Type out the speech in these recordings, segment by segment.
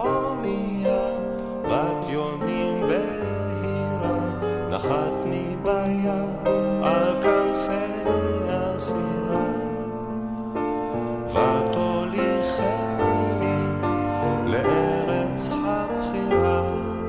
הומיה, בת יונים בהירה, נחתני ביד על כנפי הסירה, ותוליכני לארץ הבחירה.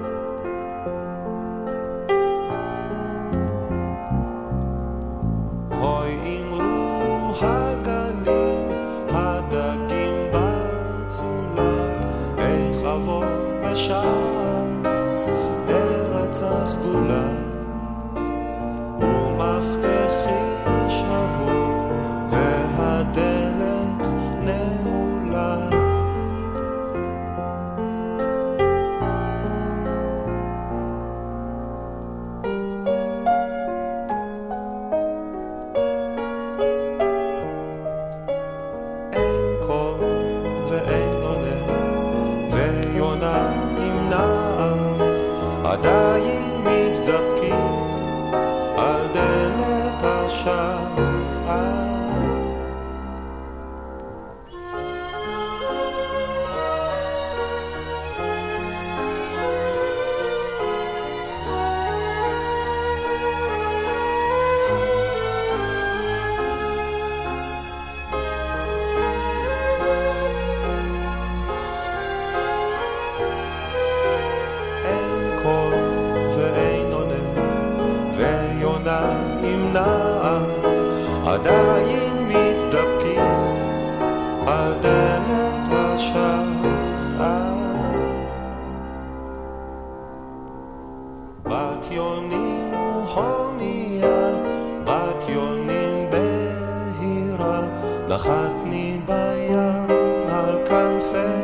הוי אמרו הגלים, הדגים בצולה, איך אבוא בשער ארץ הסגולה, ומפתחי שבור והדלת נעולה. אין קול ואין עונה, ויונה נמנעה, עדיין מתדפקים על דלת השער. אין קול ואין עונה, ויונה נמנעה, עדיין מתדפקים על דלת השער. בת יונים הומיה, בת יונים בהירה, נחתני ביד על כנפי